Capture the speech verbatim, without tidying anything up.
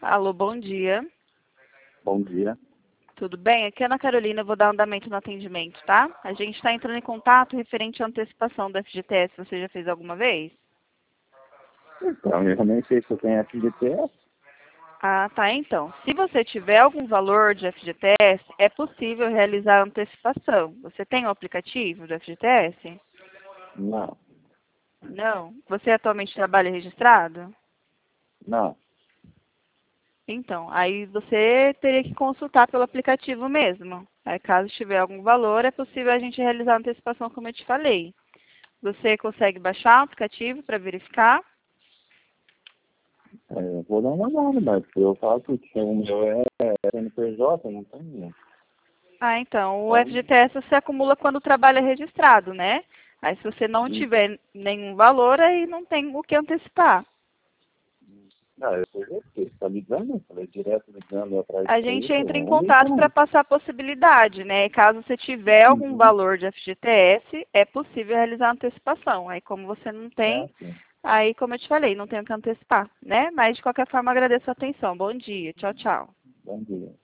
Alô, bom dia. Bom dia. Tudo bem? Aqui é a Ana Carolina, eu vou dar andamento no atendimento, tá? A gente está entrando em contato referente à antecipação do F G T S. Você já fez alguma vez? Então, eu nem sei se eu tenho F G T S. Ah, tá. Então, se você tiver algum valor de F G T S, é possível realizar a antecipação. Você tem o aplicativo do F G T S? Não, Não? Você atualmente trabalha registrado? não. Então, aí você teria que consultar pelo aplicativo mesmo. Aí, caso tiver algum valor, é possível a gente realizar a antecipação, como eu te falei. Você consegue baixar o aplicativo para verificar? É, eu vou dar uma olhada, mas eu faço que o meu é N P J, não tem nenhum. Ah, então, o Então, F G T S você acumula quando trabalha registrado, né? Aí, se você não hum, tiver nenhum valor, aí não tem o que antecipar. não, eu sei que você está ligando, eu falei direto ligando atrás A disso aí, gente eu entra em vou contato para ligando. passar a possibilidade, né? E caso você tiver algum Uhum. valor de F G T S, é possível realizar a antecipação. Aí, como você não É tem, assim. aí, como eu te falei, não tenho que antecipar, né? Mas, de qualquer forma, agradeço a atenção. Bom dia. Tchau, tchau. Bom dia.